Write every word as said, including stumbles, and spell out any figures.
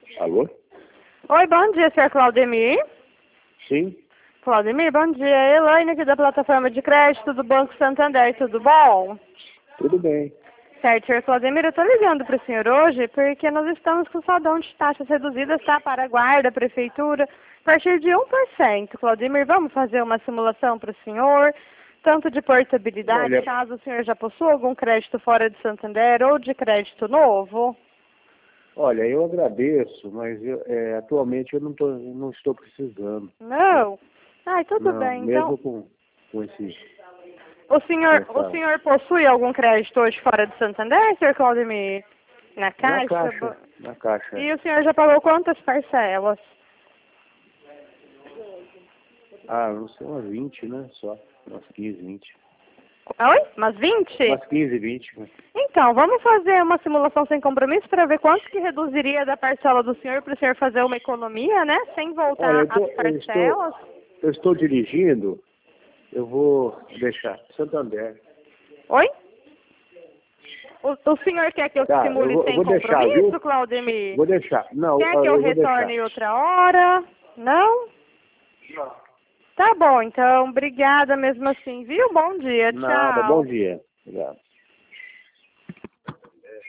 Alô? Oi, bom dia, senhor Claudemir. Sim? Claudemir, bom dia. Elaine aqui da plataforma de crédito do Banco Santander, tudo bom? Tudo bem. Certo, senhor Claudemir, eu estou ligando para o senhor hoje porque nós estamos com saldão de taxas reduzidas, tá? Para a guarda, prefeitura, a partir de um por cento. Claudemir, vamos fazer uma simulação para o senhor, tanto de portabilidade, Olha, caso o senhor já possua algum crédito fora de Santander ou de crédito novo? olha, eu agradeço, mas eu, é, atualmente eu não, tô, não estou precisando. Não? Ai, tudo Não, bem, mesmo então... com, com esse... O senhor, o Essa... senhor possui algum crédito hoje fora de Santander, senhor Claudemir? Na Na Caixa? caixa, na caixa. E o senhor já pagou quantas parcelas? Ah, não sei, umas vinte, né? Só. Umas quinze, vinte. Oi? Umas vinte? Umas quinze, vinte. Né? Então, vamos fazer uma simulação sem compromisso para ver quanto que reduziria da parcela do senhor para o senhor fazer uma economia, né? Sem Olha, voltar eu, tô, às eu, estou, parcelas. eu estou dirigindo, eu vou deixar. Santander. Oi? O, o senhor quer que eu Tá, simule eu vou, eu sem vou deixar, compromisso, viu? Claudemir? Vou deixar. Não, Quer que eu eu vou deixar. retorne outra hora? Não? Tá bom, então, obrigada mesmo assim, viu? Bom dia, Nada, bom tchau. dia. Obrigado.